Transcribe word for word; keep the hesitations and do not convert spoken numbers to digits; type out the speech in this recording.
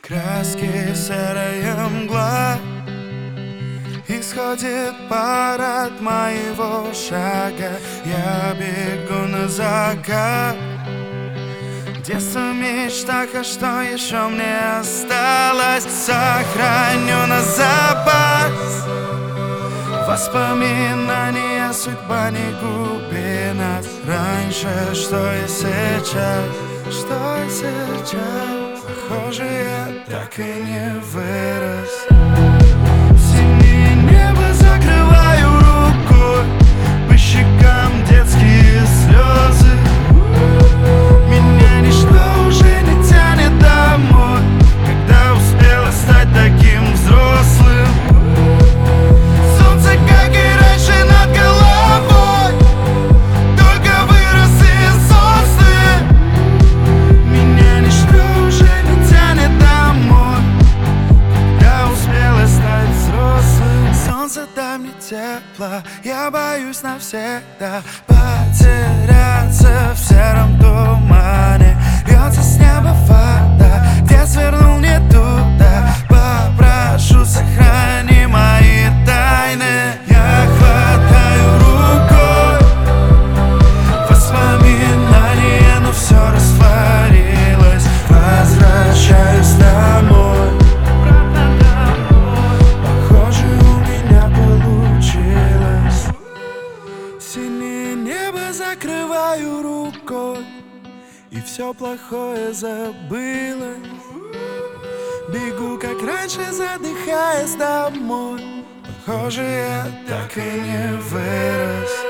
краски серая мгла. Исходит пар от моего шага. Я бегу на закат. Детство в мечтах, а что еще мне осталось? Сохраню на запас воспоминания, судьба не губи нас. Раньше, что и сейчас, что и сейчас. Похоже, я так и не вырос. Синее небо закрываю рукой, по щекам детские слезы. Меня ничто уже не тянет домой, когда успела стать таким взрослым. Солнце, как и раньше, над головой, только вырос из сосны. Меня ничто уже не тянет домой, когда успела стать взрослым. Солнце, дай мне тепло, я боюсь навсегда потеряться в сером тумане. Льется с неба вода, где свернул не туда. Попрошу, сохрани мои тайны. Я хватаю рукой воспоминания, но все растворилось. Возвращаюсь домой. Похоже, у меня получилось. Синее небо закрываю рукой, и все плохое забылось. Бегу, как раньше, задыхаясь домой. Похоже, я так и не вырос.